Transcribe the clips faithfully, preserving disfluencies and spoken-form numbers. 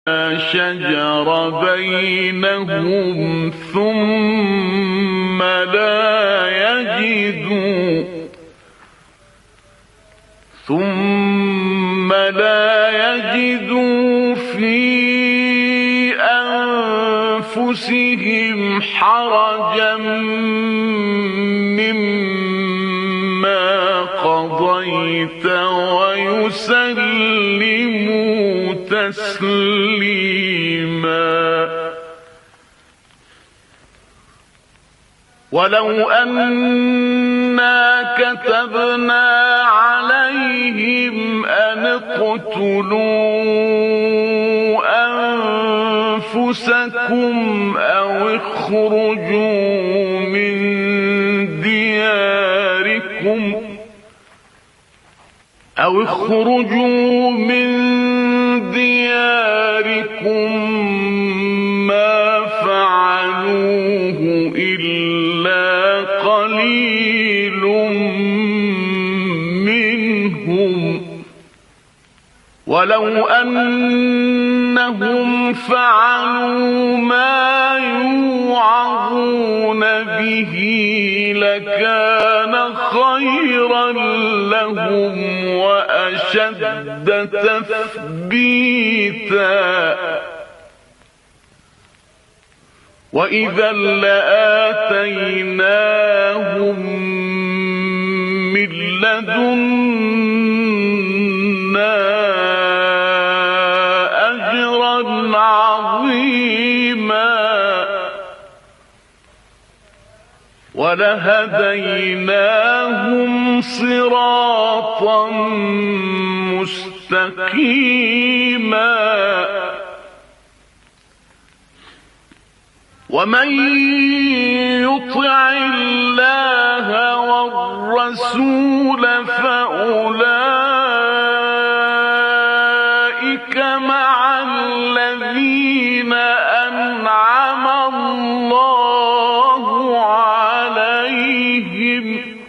شجر بينهم ثم لا يجدوا ثم لا يجدوا في أنفسهم حرجا مما قضيت ويسلموا تسليما. ولو أنا كتبنا عليهم أن اقتلوا أنفسكم أو اخرجوا من دياركم أو اخرجوا من دياركم ما فعلوه إلا قليل منهم. ولو أنهم فعلوا ما يوعظون به لكان خيرا لهم وأشد تثبيتا وإذا لآتيناهم من لدنا أجرا عظيما ولهديناهم صراطا مستقيما. ومن يطع الله والرسول فأولئك مع الذين أنعم الله عليهم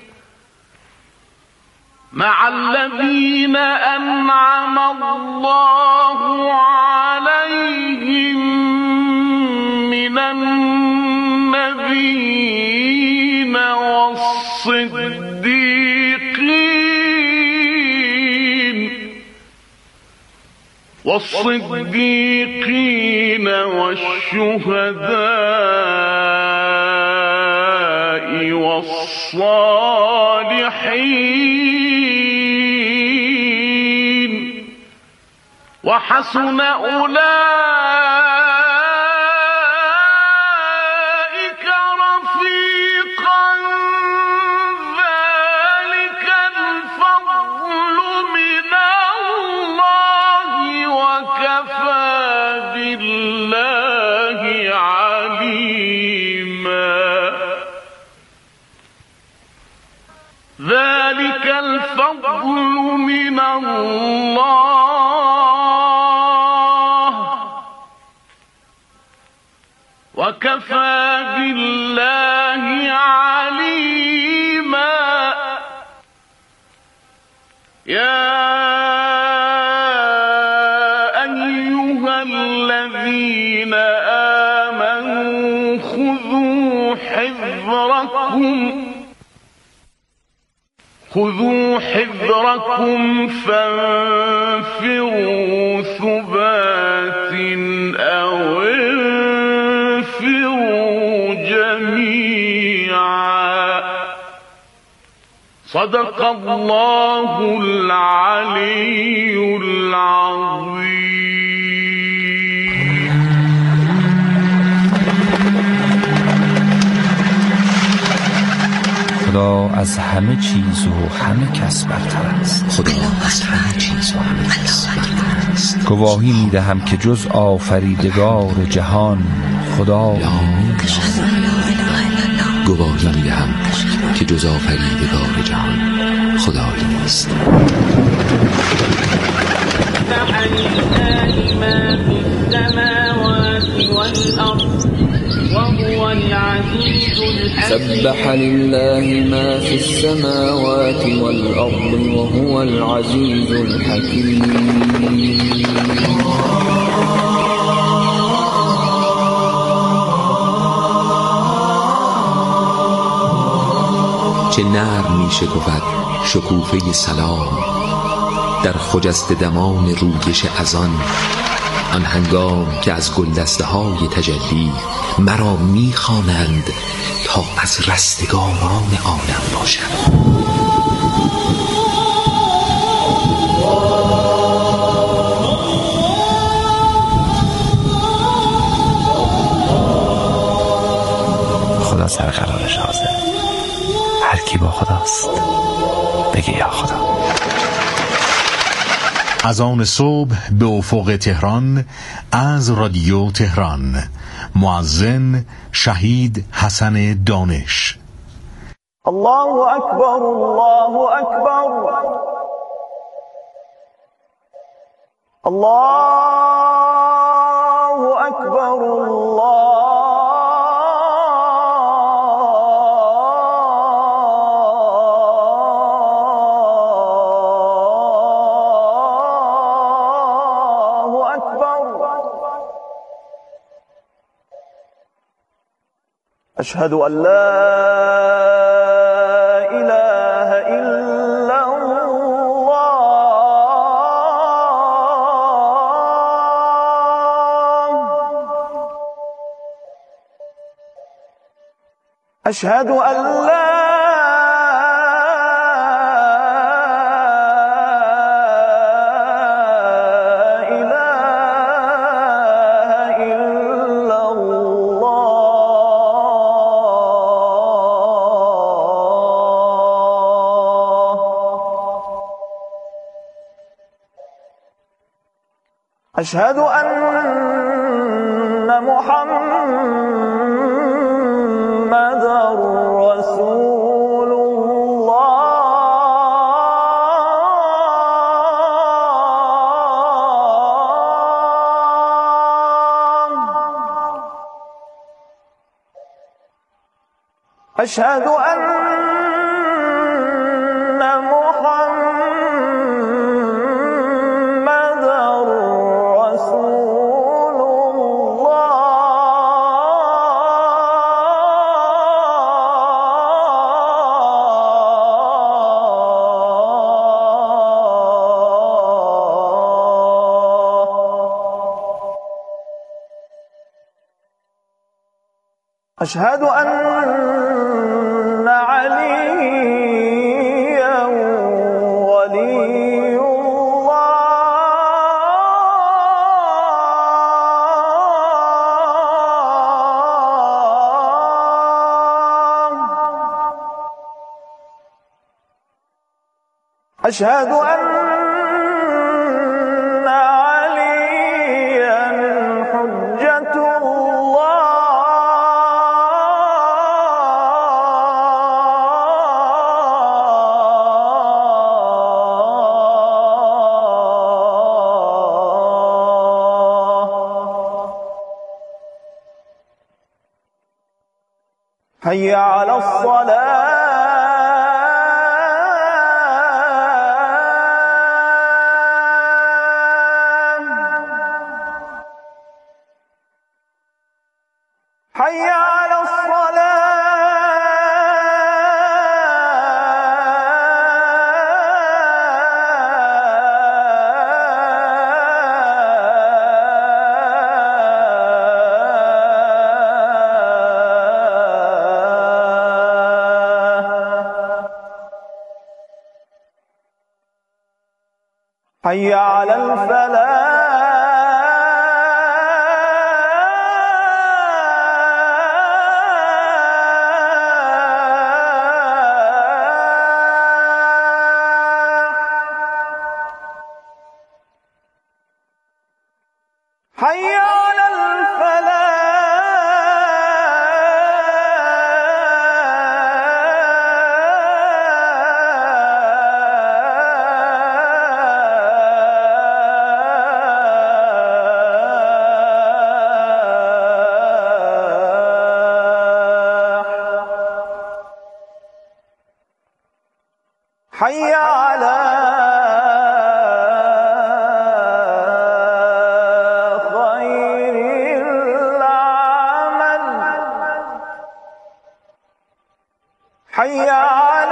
مع الذين أنعم الله عليهم من النبيين والصديقين والصديقين والشهداء والصالحين وحسن أولئك رفيقا ذلك الفضل من الله وكفى بالله عليما. ذلك الفضل من الله وكفى بالله عليما. يا أيها الذين آمنوا خذوا حذركم خذوا حذركم فانفروا ثبات أو انفروا جميعا. صدق الله العلي العظيم. خدا از همه چیز و همه کس برتر است. خدا از همه چیز و همه کس برتر است. گواهی میدهم که جز آفریدگار جهان خدا نیست. گواهی میدهم که جز آفریدگار جهان خدایی نیست. سبح لله ما في السماوات والأرض وهو العزيز الحكيم. چه نرم می شکفد شکوفه سلام در خجست دمان رویش ازان، آن هنگام که از گلدسته های تجلی مرا می خوانند تا از رستگاران عالم باشم. خدا سر قرارش حاضر. هر کی با خداست بگه یا خدا. از آن صبح به افق تهران از رادیو تهران، مؤذن شهید حسن دانش. الله اکبر، الله اکبر، الله اکبر، الله أشهد أن لا إله إلا الله، أشهد أن لا أشهد أن محمد رسول الله، أشهد أن أشهد أن عليا ولي الله، أشهد أن عليا حجة حي على الصلاة، حي على الصلاة، حي على الفلاح، حي على الفلاح. حي على خير العمل، حي على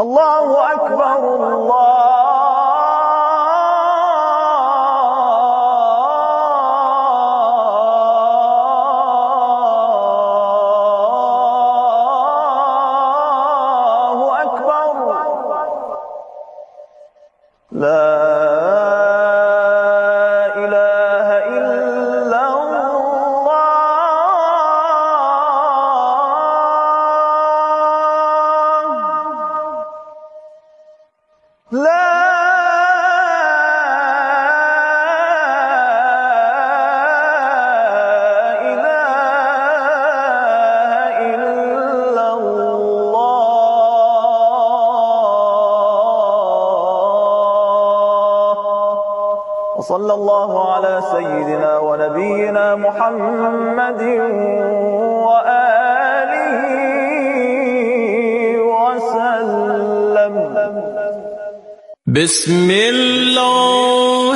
الله أكبر الله أكبر. لا إله إلا الله. لا وصلى الله على سيدنا ونبينا محمد وآله وسلم. بسم الله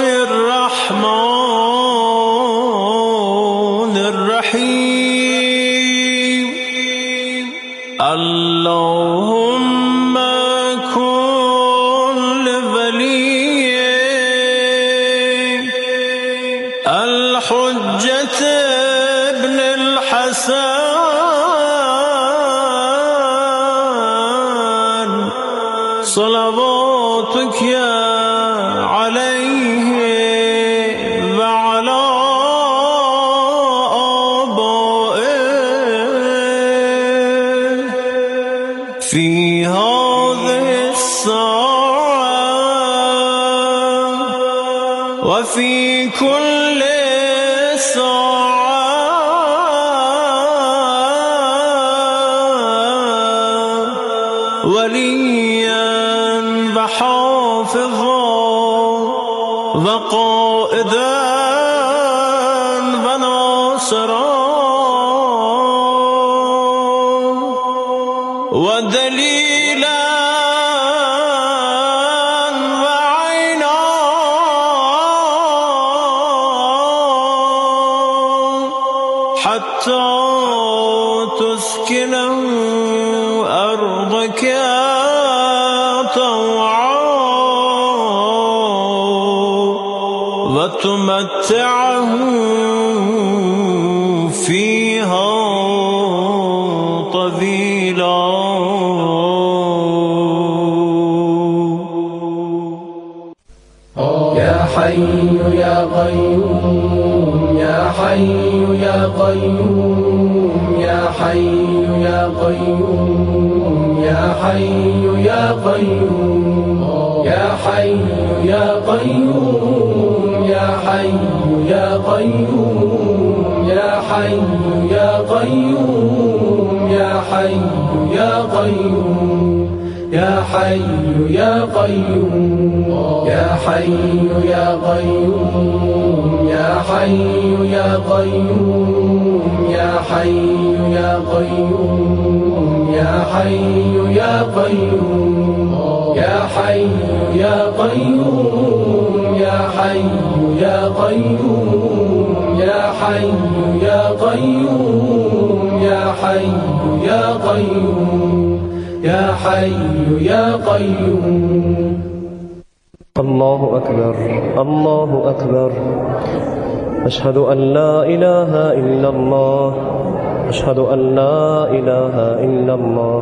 الرحمن الرحيم. اللهم كن لوليك الحجة ابن الحسن صلواتك عليه وعلى آبائه في هذه الساعة وفي كل ساعة وليا وحافظا وقائدا وناصرا ودليلا وعينا حتى تسكنه أرضك طوعا وتمتعه فيها طويلا. يا حي يا قيوم يا حي يا قيوم يا حي يا قيوم يا حي يا قيوم يا حي يا قيوم يا حي يا قيوم يا حي يا قيوم يا حي يا قيوم يا حي يا قيوم يا حي يا قيوم يا حي يا قيوم يا حي يا قيوم يا حي يا قيوم يا حي يا قيوم يا حي يا قيوم يا حي يا قيوم يا حي يا قيوم يا حي يا قيوم. الله أكبر الله أكبر. أشهد أن لا إله إلا الله أشهد أن لا إله إلا الله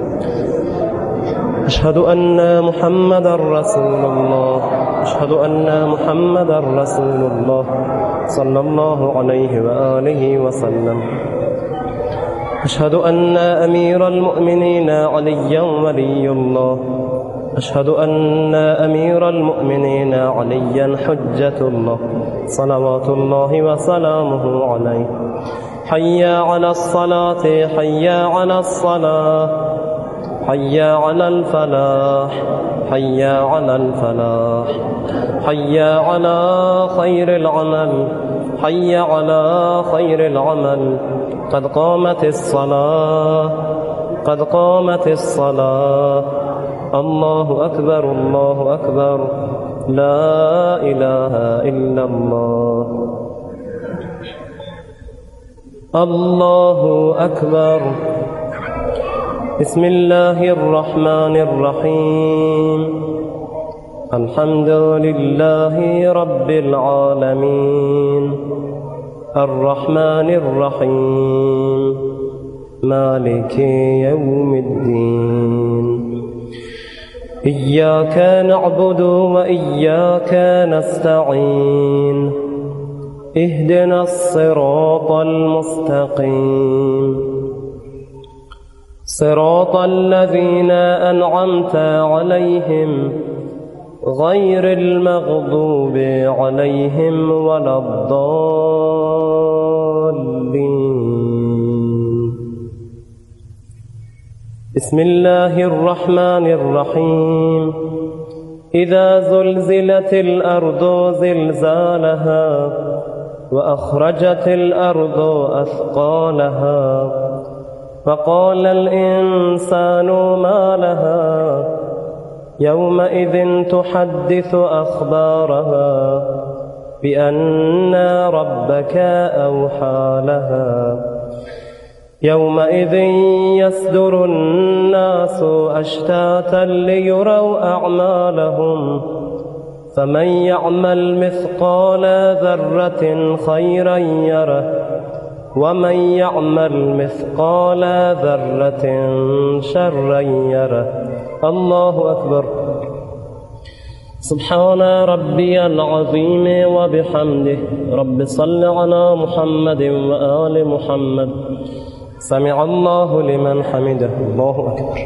أشهد أن محمدا رسول الله أشهد أن محمدا رسول الله صلى الله عليه وآله وسلم. أشهد أن أمير المؤمنين عليا ولي الله أشهد أن أمير المؤمنين عليا حجة الله صلوات الله وسلامه عليه. حي على الصلاة حي على الصلاة حي على الفلاح حي على الفلاح حي على خير العمل حي على خير العمل. قد قامت الصلاة قد قامت الصلاة. الله أكبر الله أكبر. لا إله إلا الله. الله أكبر بسم الله الرحمن الرحيم الحمد لله رب العالمين الرحمن الرحيم مالك يوم الدين إياك نعبد وإياك نستعين اهدنا الصراط المستقيم صراط الذين أنعمت عليهم غير المغضوب عليهم ولا الضالين بسم الله الرحمن الرحيم إذا زلزلت الأرض زلزالها وأخرجت الأرض أثقالها وقال الإنسان ما لها يومئذ تحدث أخبارها بأن ربك أوحى لها يومئذ يصدر الناس أشتاتا ليروا أعمالهم فمن يعمل مثقال ذرة خيرا يره ومن يعمل مثقال ذرة شرا يره الله أكبر سبحان ربي العظيم وبحمده رب صل على محمد وآل محمد سمع الله لمن حمده الله أكبر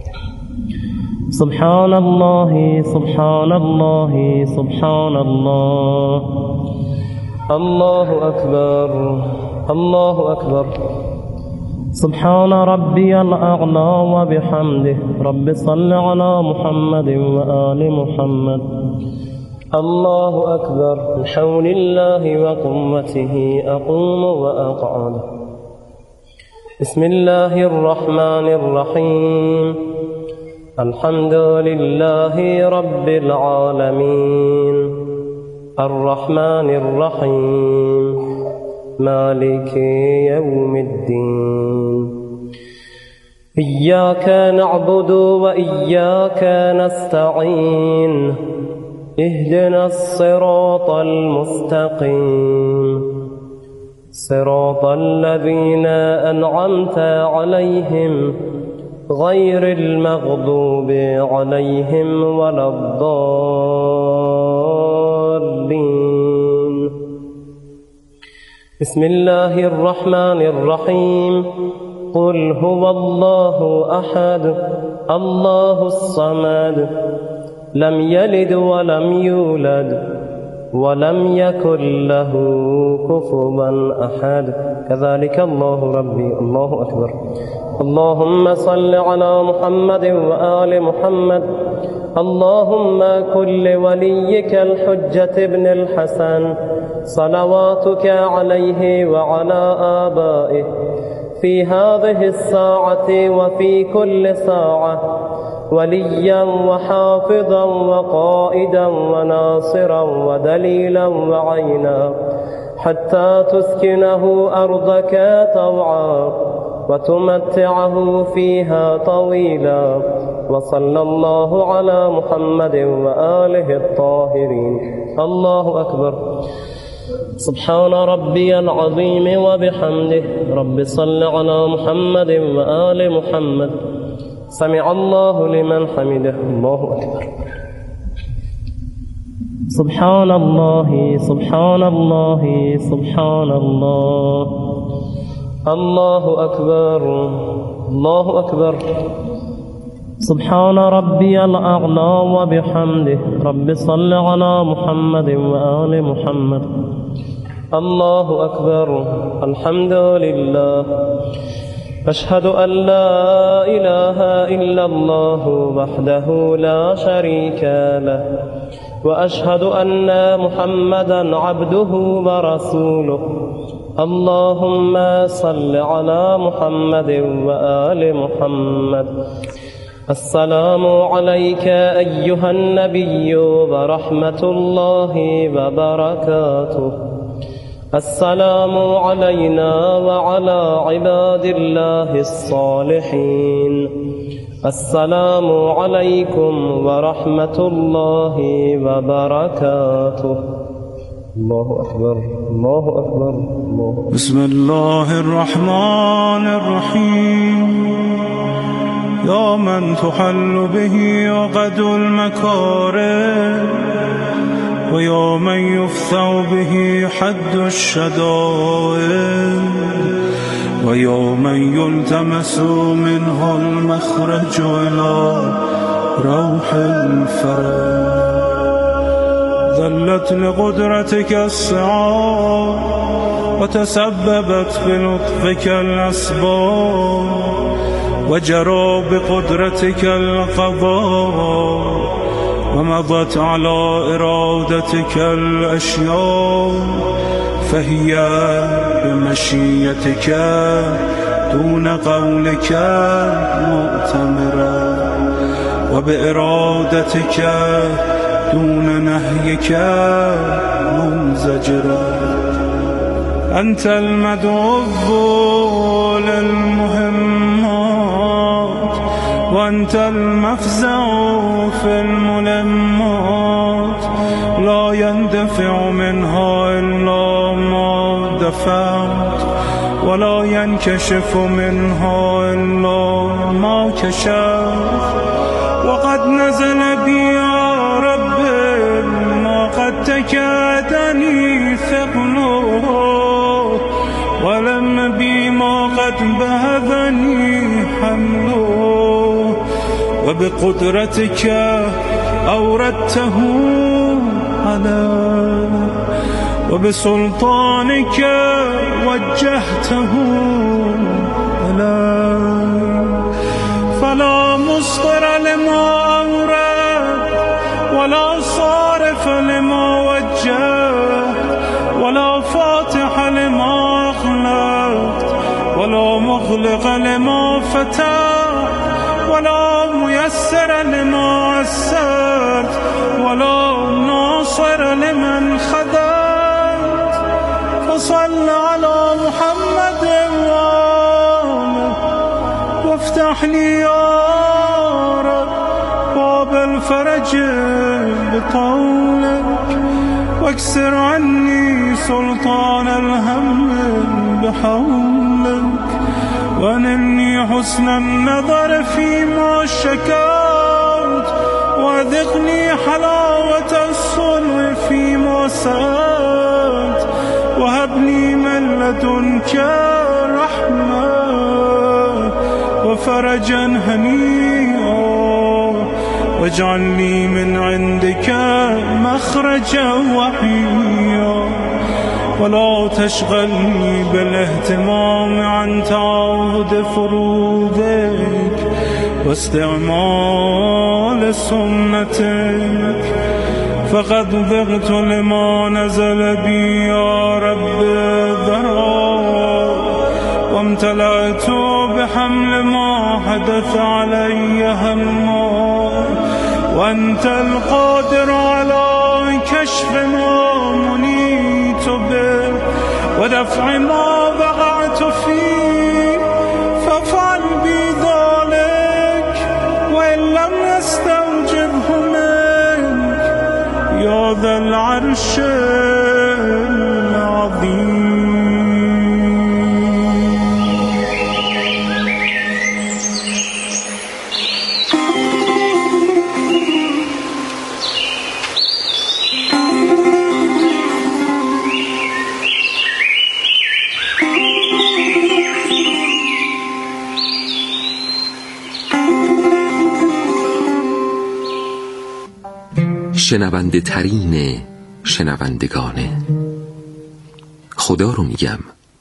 سبحان الله سبحان الله سبحان الله الله أكبر الله أكبر سبحان ربي الأعلى وبحمده رب صل على محمد وآل محمد الله أكبر بحول الله وقوته أقوم وأقعد بسم الله الرحمن الرحيم الحمد لله رب العالمين الرحمن الرحيم مالك يوم الدين إياك نعبد وإياك نستعين اهدنا الصراط المستقيم صراط الذين أنعمت عليهم غير المغضوب عليهم ولا الضالين بسم الله الرحمن الرحيم قل هو الله أحد الله الصمد لم يلد ولم يولد ولم يكن له كفوا أحد كذلك الله ربي الله أكبر اللهم صل على محمد وآل محمد اللهم كن لوليك الحجة ابن الحسن صلواتك عليه وعلى آبائه في هذه الساعة وفي كل ساعة وليا وحافظا وقائدا وناصرا ودليلا وعينا حتى تسكنه أرضك طوعا وتمتعه فيها طويلا وصلى الله على محمد وآله الطاهرين الله أكبر سبحان ربي العظيم وبحمده رب صل على محمد وآل محمد سمع الله لمن حمده الله أكبر سبحان الله سبحان الله سبحان الله الله أكبر الله أكبر سبحان ربي الأعلى وبحمده رب صل على محمد وآل محمد الله أكبر الحمد لله أشهد أن لا إله إلا الله وحده لا شريك له وأشهد أن محمدا عبده ورسوله اللهم صل على محمد وآل محمد السلام عليك أيها النبي ورحمة الله وبركاته السلام علينا وعلى عباد الله الصالحين. السلام عليكم ورحمة الله وبركاته. الله أكبر الله أكبر الله أكبر. بسم الله الرحمن الرحيم. يا من تحل به عقد المكارم ويا من يفتح به حد الشدائد ويا من يلتمس منه المخرج إلى روح الفرج. ذلت لقدرتك السعاد وتسببت بلطفك الأسباب وجرى بقدرتك القضاء ومضت على إرادتك الأشياء فهي بمشيتك دون قولك مؤتمرة وبإرادتك دون نهيك منزجرة. أنت المدعو للمهمات وأنت المفزع في الملمات لا يندفع منها إلا ما دفعت ولا ينكشف منها إلا ما كشفت. وقد نزل بي يا رب ما قد تكادني ثقله ولم بي ما قد بهذني حمله وبقدرتك أوردته علي وبسلطانك وجهته علي. فلا مصدر لما أورد ولا صارف لما وجهت ولا فاتح لما أغلقت ولا مغلق لما فتحت ولا ميسر لما أسرت ولا ناصر لمن خذلت. فصل على محمد وآله وافتح لي يا رب باب الفرج بطولك واكسر عني سلطان الهم بحولك وانني حسن النظر فيما شكوت وذقني حلاوة الصلح فيما سألت وهب لي من لدنك رحمة وفرجا هنيئا واجعل لي من عندك مخرجا وحيا ولا تشغلني بالاهتمام عن تعاهد فروضك واستعمال سنتك. فقد ذقت لما نزل بي يا رب ذرا وامتلأت بحمل ما حدث علي هما وأنت القادر على كشف ما منيت به ودفع ما وقعت فيه. فافعل بي ذلك وإن لم يستوجبه منك يا ذا العرش العظيم. شنونده ترین شنوندگانه، خدا رو میگم،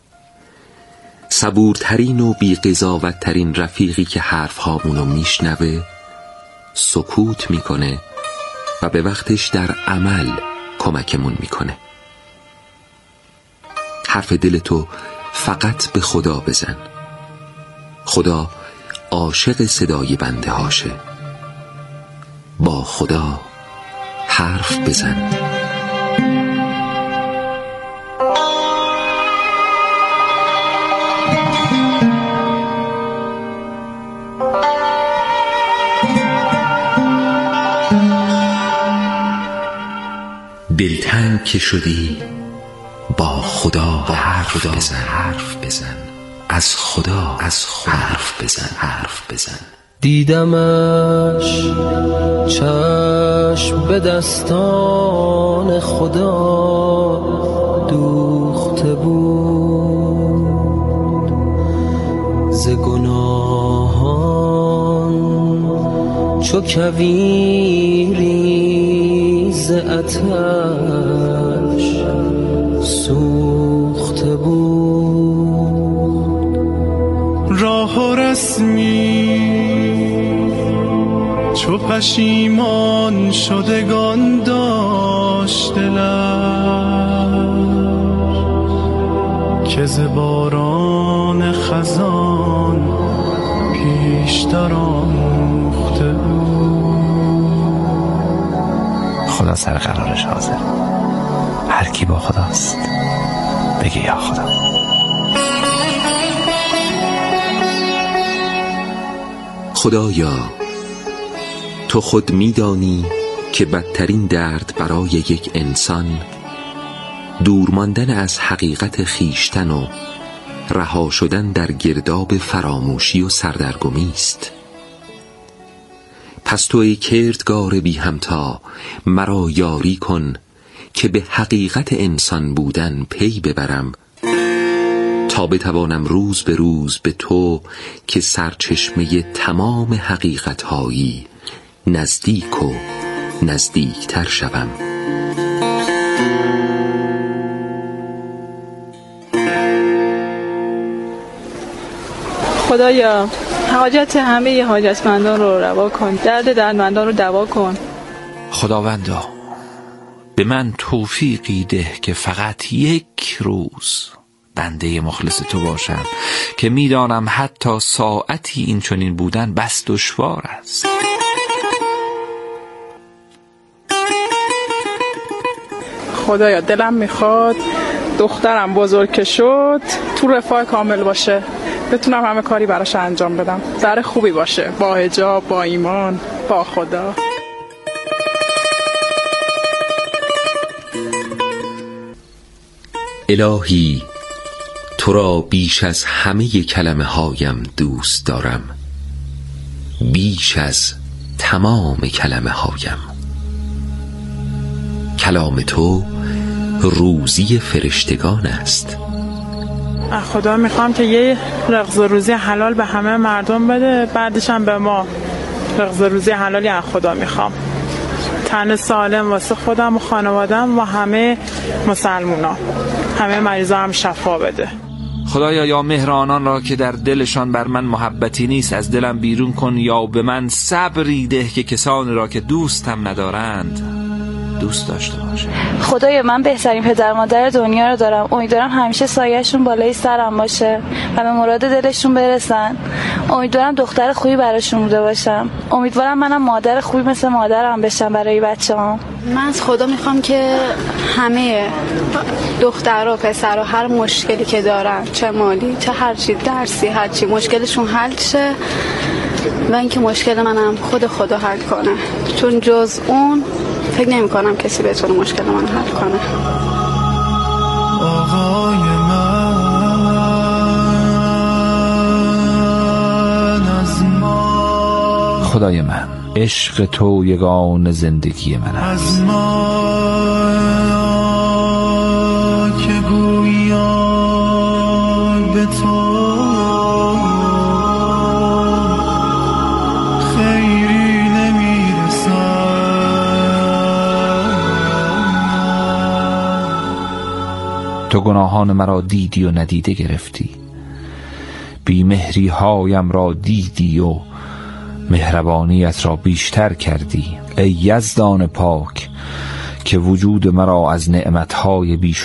صبورترین و بی قضاوت ترین رفیقی که حرف هامونو میشنوه، سکوت میکنه و به وقتش در عمل کمکمون میکنه. حرف دلتو فقط به خدا بزن. خدا عاشق صدای بنده هاشه. با خدا حرف بزن. دلتنگ که شدی با خدا حرف بزن حرف بزن از خدا از خدا حرف بزن حرف بزن. دیدمش چشم به دستان خدا دوخته بود، ز گناهان چو کویری ز آتش سوخته بود. راه و رسمی چو پشیمان شدگان داشت دلم، که ز باران خزان پیشتر آموخته بود. خدا سر قرارش حاضر، هر کی با خداست بگه یا خدا. خدایا تو خود میدانی که بدترین درد برای یک انسان دور ماندن از حقیقت خیشتن و رها شدن در گرداب فراموشی و سردرگمی است. پس تو ای کردگار بی همتا مرا یاری کن که به حقیقت انسان بودن پی ببرم، تا بتوانم روز به روز به تو که سرچشمه تمام حقیقت‌هایی نزدیک و نزدیکتر شوم. خدایا حاجت همه حاجتمندان رو روا کن، درد دردمندان رو دوا کن. خداوندا به من توفیقی ده که فقط یک روز بنده مخلص تو باشم، که میدانم حتی ساعتی این چنین بودن بس دشوار است. خدایا دلم میخواد دخترم بزرگ که شد تو رفاه کامل باشه، بتونم همه کاری براش انجام بدم، در خوبی باشه، با حجاب، با ایمان، با خدا. الهی تو را بیش از همه کلمه هایم دوست دارم، بیش از تمام کلمه هایم. کلام تو روزی فرشتگان است. خدا میخوام که یه رزق روزی حلال به همه مردم بده، بعدش هم به ما رزق روزی حلالی از خدا میخوام. تن سالم واسه خودم و خانوادم و همه مسلمونا، همه مریضا هم شفا بده. خدایا یا مهرانان را که در دلشان بر من محبتی نیست از دلم بیرون کن، یا به من صبری ده که کسانی را که دوستم ندارند دوست داشته باشه. خدایا من بهترین پدر مادر دنیا رو دارم، امیدوارم همیشه سایه‌شون بالای سرم باشه و به مراد دلشون برسن. امیدوارم دختر خوبی براشون بوده باشم، امیدوارم منم مادر خوبی مثل مادرم بشم برای بچه‌هام. من از خدا میخوام که همه دختر و پسر و هر مشکلی که دارن، چه مالی چه هر چی، درسی هر چی، مشکلشون حل شه و اینکه مشکل منم خود خدا حل کنه، چون جز اون فکر نمی کنم کسی بتونه مشکل من حل کنه. آقای من از ما، خدای من عشق تو یگان زندگی من است. از ما که گویا به تو خیری نمیرسد. تو گناهان مرا دیدی و ندیده گرفتی، بیمهری هایم را دیدی و مهربانیت را بیشتر کردی. ای یزدان پاک که وجود مرا از نعمتهای بیش